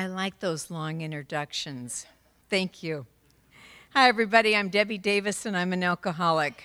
I like those long introductions. Thank you. Hi, everybody. I'm Debbie Davis, and I'm an alcoholic.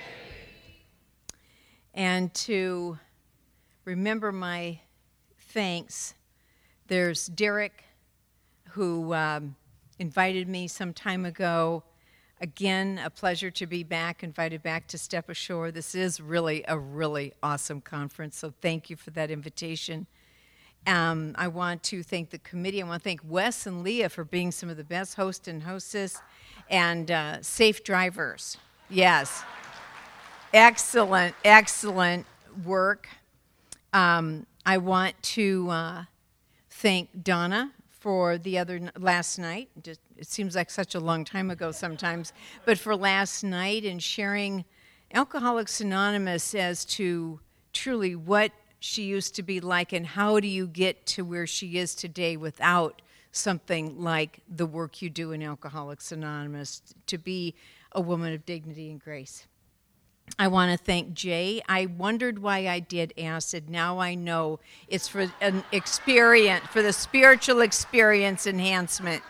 And to remember my thanks, there's Derek, who invited me some time ago. Again, a pleasure to be back, invited back to Step Ashore. This is really a really awesome conference, so thank you for that invitation. I want to thank the committee. I want to thank Wes and Leah for being some of the best hosts and hostess and safe drivers. Yes. Excellent, excellent work. I want to thank Donna for the last night. It seems like such a long time ago sometimes, but for last night and sharing Alcoholics Anonymous as to truly what she used to be like and how do you get to where she is today without something like the work you do in Alcoholics Anonymous to be a woman of dignity and grace. I want to thank Jay. I wondered why I did acid. Now I know it's for an experience, for the spiritual experience enhancement.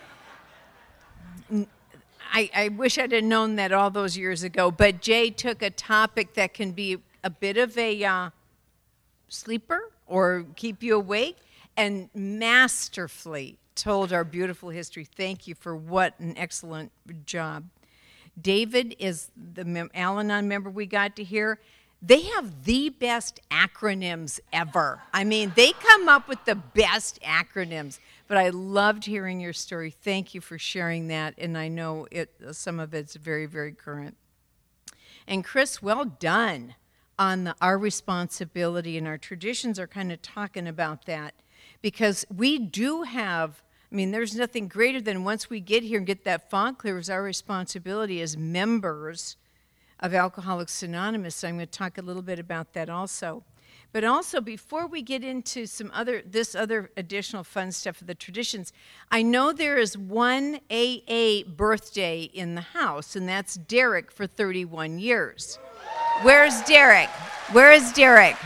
I wish I'd have known that all those years ago, but Jay took a topic that can be a bit of a sleeper or keep you awake and masterfully told our beautiful history. Thank you for what an excellent job. David is the Al-Anon member we got to hear. They have the best acronyms ever. I mean, they come up with the best acronyms. But I loved hearing your story. Thank you for sharing that, and I know some of it's very, very current. And Chris, well done on our responsibility, and our traditions are kind of talking about that, because we do have, there's nothing greater than once we get here and get that fog clear is our responsibility as members of Alcoholics Anonymous. So I'm going to talk a little bit about that also. But also, before we get into this other additional fun stuff of the traditions, I know there is one AA birthday in the house, and that's Derek for 31 years. Where's Derek? Where is Derek?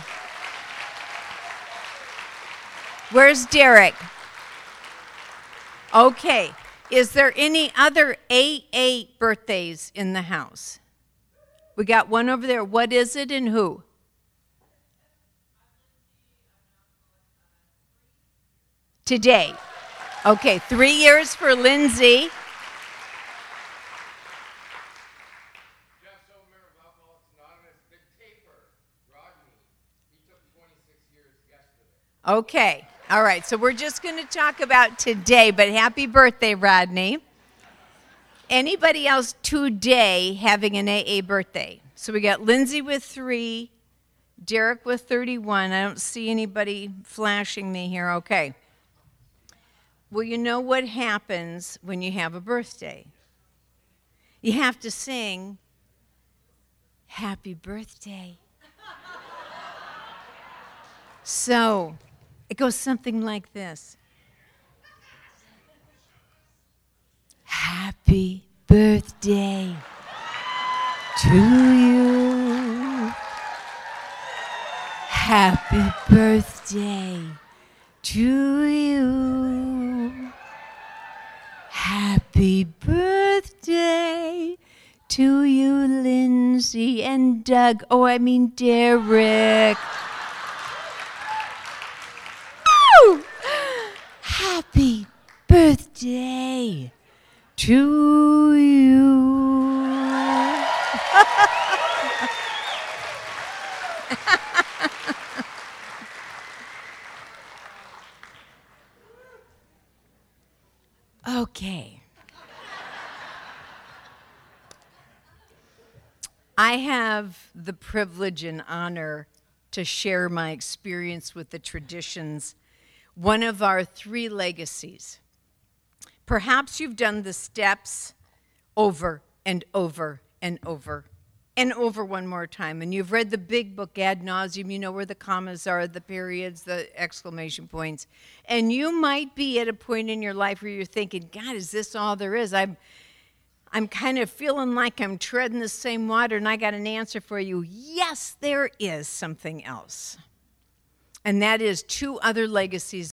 Where's Derek? Okay. Is there any other AA birthdays in the house? We got one over there. What is it and who? Today. Okay, 3 years for Lindsay. Okay, all right, so we're just going to talk about today, but happy birthday, Rodney. Anybody else today having an AA birthday? So we got Lindsay with 3, Derek with 31. I don't see anybody flashing me here. Okay. Well, you know what happens when you have a birthday? You have to sing, happy birthday. So, it goes something like this. Happy birthday to you. Happy birthday to you. Happy birthday to you, Lindsay and Doug. Derek. Woo! Happy birthday to you. Okay. I have the privilege and honor to share my experience with the traditions, one of our 3 legacies. Perhaps you've done the steps over and over and over and over one more time, and you've read the big book ad nauseum. You know where the commas are, the periods, the exclamation points, and you might be at a point in your life where you're thinking, God, is this all there is? I'm kind of feeling like I'm treading the same water, and I got an answer for you. Yes, there is something else. And that is 2 other legacies